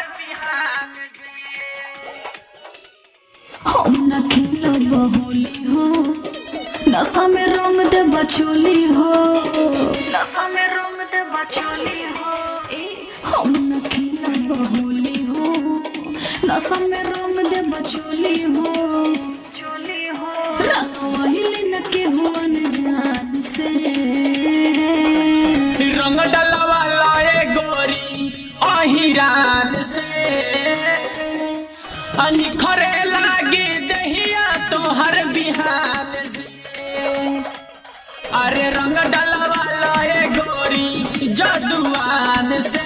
हम न खेलब होली हो, नशा में रंग दे बचोली हो, नशा में रंग दे बचोली हो। हम न खेलब होली हो, नशा में रंग दे बचोली हो, चोली हो। रंगवाइले न के हुअन जान से, रंग डलवा लाए गोरी अहिरान से, निखरे लागी दहिया तोहर बिहान से। अरे रंग डलवा लाए गोरी जदुआन से,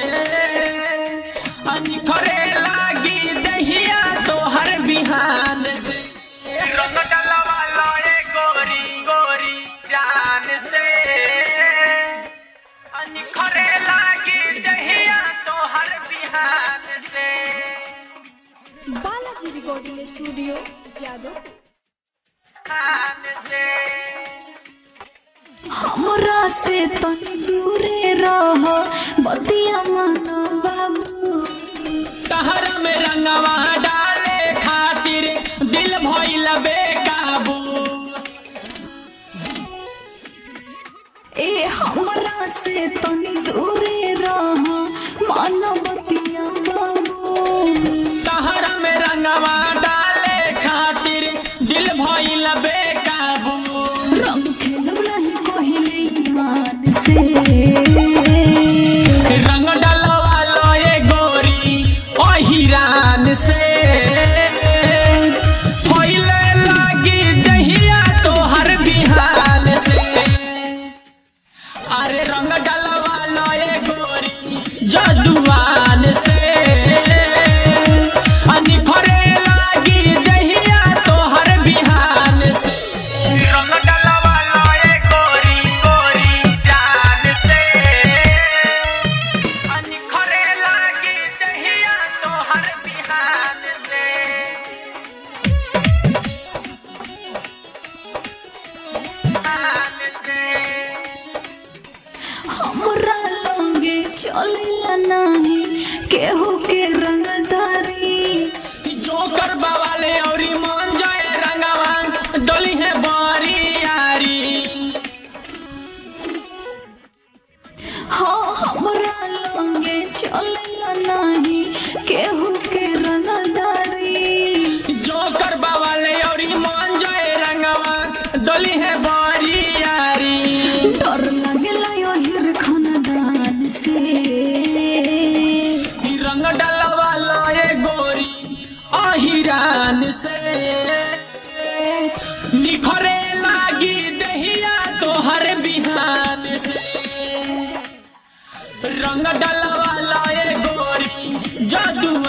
निखरे लागी दहिया तोहर बिहान से। रंग डलवा लाए गोरी गोरी जान से, निखरे लागी दहिया तोहर बिहान से। Balaji recording studio Jadav. हमरा से तनी दूरे रह बतिया मानो बाबू, तहरा में रंगवा डाले खातिर दिल भइल बेकाबू। हमरा से तनी दूरे रह मानो बतिया बाबू, तहरा में रंगवा डाले खातिर दिल भइल बेकाबू। रंग खेलब नहीं कोहिले ईमान से, रंग डलवा लोए गोरी अहिरान से, फैले लागी दहिया तोहर बिहान से। अरे रंग डलवा लोए गोरी जदुआन से, निखरे लागी दहिया तोहर बिहान से। रंग डलवा लोए गोरी गोरी जान से, निखरे लागी दहिया तोहर बिहान से। हमरा लंगे चलेला नहीं केहू के रंगदारी, जोकर बवाले औरी मन जाए रंगवा डोली है बारी यारी। हाँ हमरा लंगे चलेला नहीं केहू के रंगदारी, जोकर बवाले औरी मन जाए रंगवा डोली है बारी यारी। डर लगेला यो हिर खानदान से, रंग डलवा लोए गोरी अहिरान से, निखरे लागी दहिया तोहर बिहान से। रंग डलवा लोए गोरी जदुआ